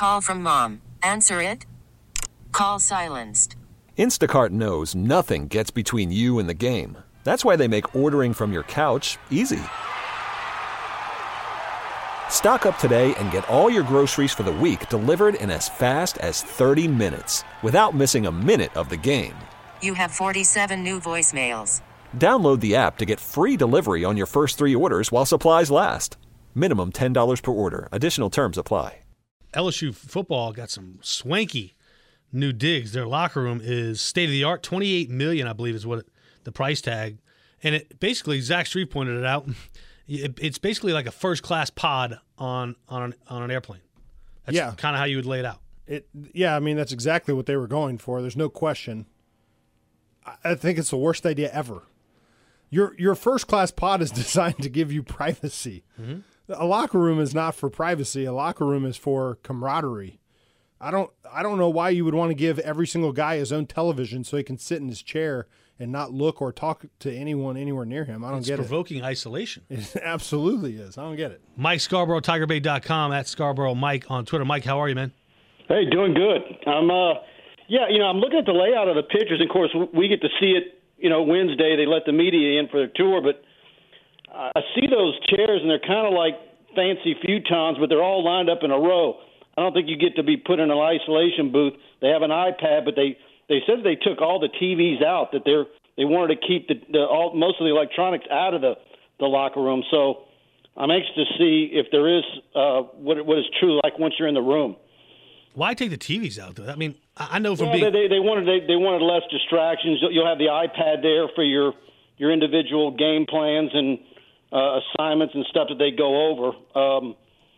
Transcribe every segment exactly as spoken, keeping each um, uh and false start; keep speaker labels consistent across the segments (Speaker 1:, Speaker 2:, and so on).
Speaker 1: Call from mom. Answer it. Call silenced.
Speaker 2: Instacart knows nothing gets between you and the game. That's why they make ordering from your couch easy. Stock up today and get all your groceries for the week delivered in as fast as thirty minutes without missing a minute of the game.
Speaker 1: You have forty-seven new voicemails.
Speaker 2: Download the app to get free delivery on your first three orders while supplies last. Minimum ten dollars per order. Additional terms apply.
Speaker 3: L S U football got some swanky new digs. Their locker room is state-of-the-art. twenty-eight million dollars, I believe, is what it, the price tag. And it basically, Zach Street pointed it out, it, it's basically like a first-class pod on on an, on an airplane. That's
Speaker 4: yeah.
Speaker 3: kind of how you would lay it out.
Speaker 4: It, yeah, I mean, that's exactly what they were going for. There's no question. I, I think it's the worst idea ever. Your your first-class pod is designed to give you privacy. Mm-hmm. A locker room is not for privacy. A locker room is for camaraderie. I don't I don't know why you would want to give every single guy his own television so he can sit in his chair and not look or talk to anyone anywhere near him. I don't
Speaker 3: it's
Speaker 4: get it.
Speaker 3: It's provoking isolation.
Speaker 4: It absolutely is. I don't get it.
Speaker 3: Mike Scarborough, Tiger Bay dot com, at Scarborough Mike on Twitter. Mike, how are you, man?
Speaker 5: Hey, doing good. I'm uh, yeah, you know, I'm looking at the layout of the pictures. Of course, we get to see it. You know, Wednesday they let the media in for their tour, but I see those chairs and they're kind of like fancy futons, but they're all lined up in a row. I don't think you get to be put in an isolation booth. They have an iPad, but they, they said they took all the T Vs out, that they're they wanted to keep the, the all most of the electronics out of the, the locker room. So I'm anxious to see if there is uh, what what is true like once you're in the room.
Speaker 3: Why take the T Vs out, though? I mean, I know from
Speaker 5: well,
Speaker 3: being
Speaker 5: they, they wanted they, they wanted less distractions. You'll have the iPad there for your your individual game plans and uh, assignments and stuff that they go over. Um,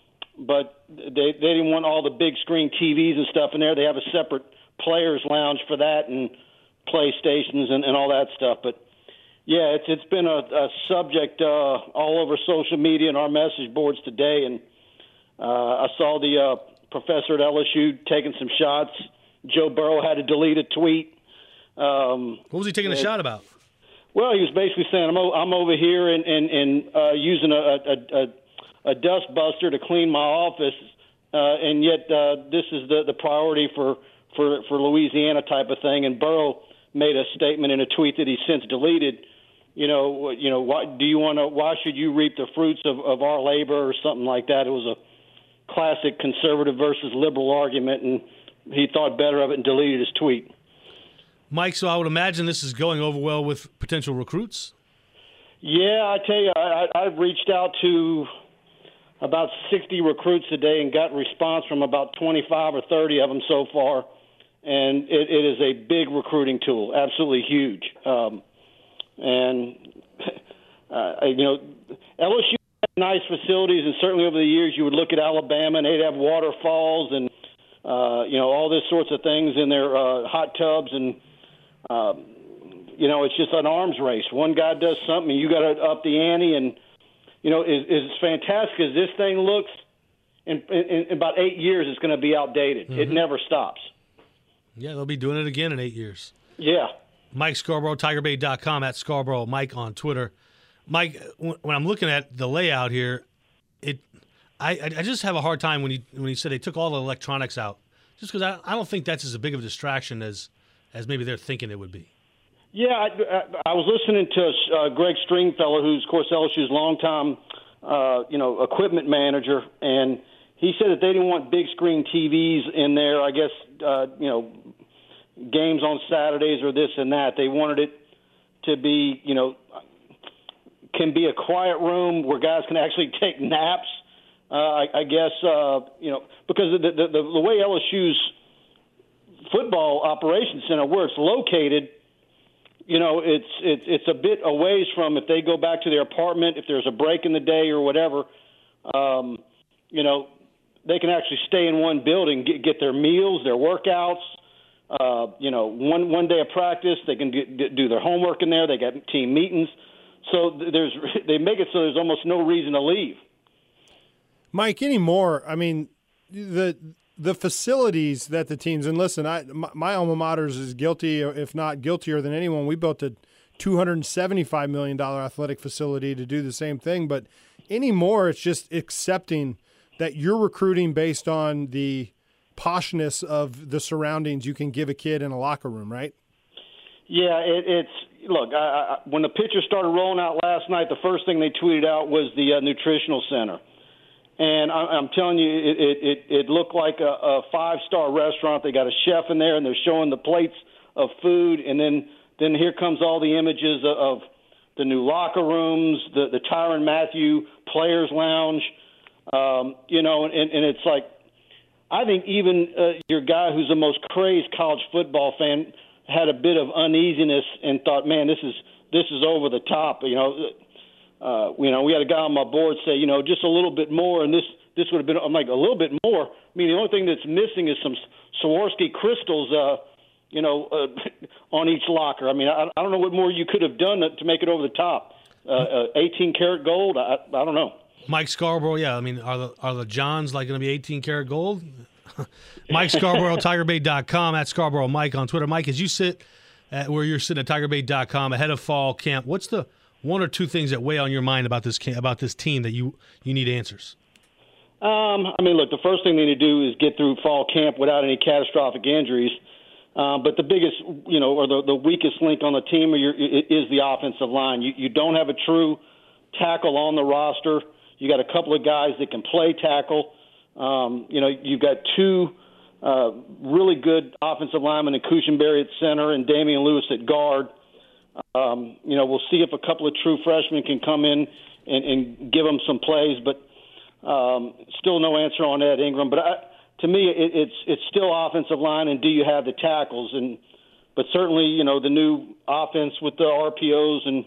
Speaker 5: but they they didn't want all the big screen T Vs and stuff in there. They have a separate players lounge for that and PlayStations and, and all that stuff. But yeah, it's it's been a, a subject uh, all over social media and our message boards today. And uh, I saw the uh, professor at L S U taking some shots. Joe Burrow had to delete a tweet. Um,
Speaker 3: what was he taking a shot about?
Speaker 5: Well, he was basically saying, I'm, o- I'm over here and, and, and uh, using a, a, a, a dust buster to clean my office, uh, and yet uh, this is the, the priority for, for, for Louisiana type of thing. And Burrow made a statement in a tweet that he since deleted. You know, you know, why do you want to? Why should you reap the fruits of, of our labor or something like that? It was a classic conservative versus liberal argument, and he thought better of it and deleted his tweet.
Speaker 3: Mike, so I would imagine this is going over well with potential recruits?
Speaker 5: Yeah, I tell you, I, I've reached out to about sixty recruits today and got response from about twenty-five or thirty of them so far, and it, it is a big recruiting tool, absolutely huge. Um, and, uh, you know, L S U had nice facilities, and certainly over the years you would look at Alabama and they'd have waterfalls and, uh, you know, all this sorts of things in their uh, hot tubs and, Um, you know, it's just an arms race. One guy does something, you got to up the ante. And, you know, as, as fantastic as this thing looks, in, in, in about eight years it's going to be outdated. Mm-hmm. It never stops.
Speaker 3: Yeah, they'll be doing it again in eight years.
Speaker 5: Yeah.
Speaker 3: Mike Scarborough, Tiger Bay dot com, at Scarborough Mike on Twitter. Mike, when I'm looking at the layout here, it, I, I just have a hard time when he when he said they took all the electronics out, just because I, I don't think that's as big of a distraction as as maybe they're thinking it would be.
Speaker 5: Yeah, I, I, I was listening to uh, Greg Stringfellow, who's, of course, L S U's longtime, uh, you know, equipment manager, and he said that they didn't want big screen T Vs in there, I guess, uh, you know, games on Saturdays or this and that. They wanted it to be, you know, can be a quiet room where guys can actually take naps, uh, I, I guess, uh, you know, because the, the, the, the way L S U's football operations center where it's located, you know, it's it's it's a bit a ways from if they go back to their apartment, if there's a break in the day or whatever, um, you know, they can actually stay in one building, get, get their meals, their workouts, uh, you know, one one day of practice, they can get, do their homework in there, they got team meetings, so there's they make it so there's almost no reason to leave.
Speaker 4: Mike, anymore, I mean, the the facilities that the teams, and listen, I my, my alma mater is guilty, if not guiltier than anyone. We built a two hundred seventy-five million dollars athletic facility to do the same thing, but anymore it's just accepting that you're recruiting based on the poshness of the surroundings you can give a kid in a locker room, right?
Speaker 5: Yeah, it, it's look. I, I, when the pictures started rolling out last night, the first thing they tweeted out was the uh, nutritional center, and I, I'm telling you, it it, it, it looked like a, a five-star restaurant. They got a chef in there, and they're showing the plates of food, and then then here comes all the images of, of the new locker rooms, the the Tyrann Mathieu Players Lounge, um, you know, and, and it's like, I think even uh, your guy who's the most crazed college football fan had a bit of uneasiness and thought, man, this is this is over the top. You know, uh, you know, we had a guy on my board say, you know, just a little bit more, and this this would have been. I'm like, a little bit more. I mean, the only thing that's missing is some Swarovski crystals, uh, you know, uh, on each locker. I mean, I, I don't know what more you could have done to make it over the top. Uh, uh, eighteen karat gold. I, I don't know.
Speaker 3: Mike Scarborough, yeah. I mean, are the are the Johns like going to be eighteen karat gold? Mike Scarborough, Tiger Bait dot com, at Scarborough Mike on Twitter. Mike, as you sit at where you're sitting at Tiger Bait dot com ahead of fall camp, what's the one or two things that weigh on your mind about this camp, about this team that you, you need answers?
Speaker 5: Um, I mean, look, the first thing they need to do is get through fall camp without any catastrophic injuries. Um, but the biggest, you know, or the, the weakest link on the team are your, is the offensive line. You, you don't have a true tackle on the roster. You got a couple of guys that can play tackle. Um, you know, you've got two uh, really good offensive linemen in Cushenberry at center and Damian Lewis at guard. Um, you know, we'll see if a couple of true freshmen can come in and, and give them some plays, but um, still no answer on Ed Ingram. But I, to me, it, it's it's still offensive line, and do you have the tackles? And but certainly, you know, the new offense with the R P Os and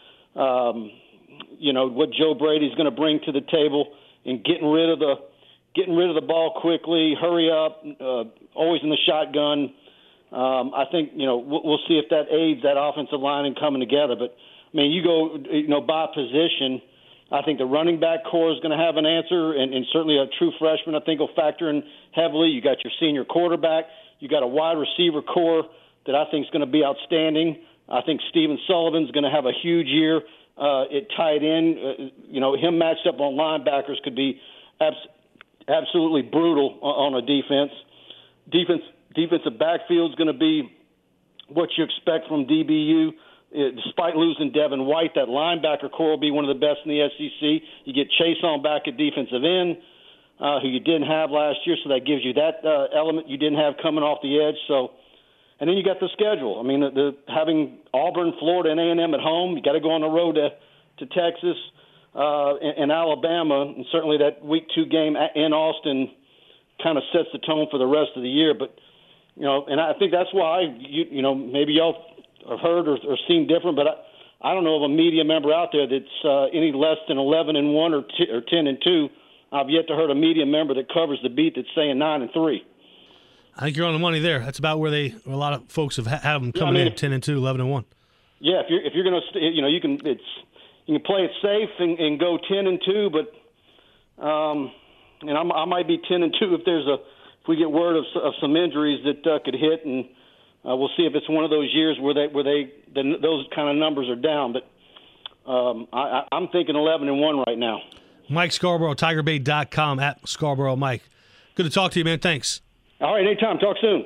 Speaker 5: um, you know what Joe Brady's going to bring to the table and getting rid of the getting rid of the ball quickly, hurry up, uh, always in the shotgun. Um, I think, you know, we'll, we'll see if that aids that offensive line in coming together. But, I mean, you go, you know, by position, I think the running back core is going to have an answer, and, and certainly a true freshman I think will factor in heavily. You got your senior quarterback. You got a wide receiver core that I think is going to be outstanding. I think Stephen Sullivan's going to have a huge year uh, at tight end. Uh, you know, him matched up on linebackers could be abs- absolutely brutal on a defense. Defense defensive backfield is going to be what you expect from D B U. Uh, despite losing Devin White, that linebacker core will be one of the best in the S E C. You get Chase on back at defensive end, uh, who you didn't have last year, so that gives you that uh, element you didn't have coming off the edge. So, and then you got the schedule. I mean, the, the having Auburn, Florida, and A and M at home, you got to go on the road to to Texas. Uh, in, in Alabama, and certainly that week two game in Austin kind of sets the tone for the rest of the year. But, you know, and I think that's why, you, you know, maybe y'all have heard or, or seen different, but I, I don't know of a media member out there that's uh, any less than eleven and one or, t- or ten and two. I've yet to heard a media member that covers the beat that's saying nine and three.
Speaker 3: I think you're on the money there. That's about where they, where a lot of folks have have them coming yeah, I mean, in ten and two, eleven and one.
Speaker 5: Yeah, if you're if you're going to, you know, you can it's. You can play it safe and, and go ten and two, but um, and I'm, I might be ten and two if there's a if we get word of, of some injuries that uh, could hit, and uh, we'll see if it's one of those years where they where they the, those kind of numbers are down. But um, I, I'm thinking eleven and one right now.
Speaker 3: Mike Scarborough, Tiger Bait dot com, at Scarborough Mike. Good to talk to you, man. Thanks.
Speaker 5: All right, anytime. Talk soon.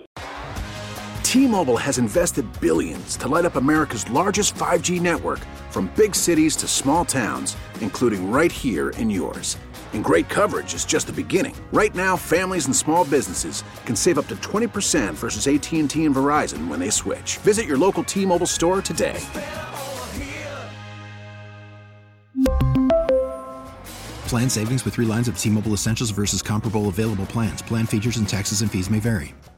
Speaker 6: T-Mobile has invested billions to light up America's largest five G network, from big cities to small towns, including right here in yours. And great coverage is just the beginning. Right now, families and small businesses can save up to twenty percent versus A T and T and Verizon when they switch. Visit your local T-Mobile store today.
Speaker 7: Plan savings with three lines of T-Mobile Essentials versus comparable available plans. Plan features and taxes and fees may vary.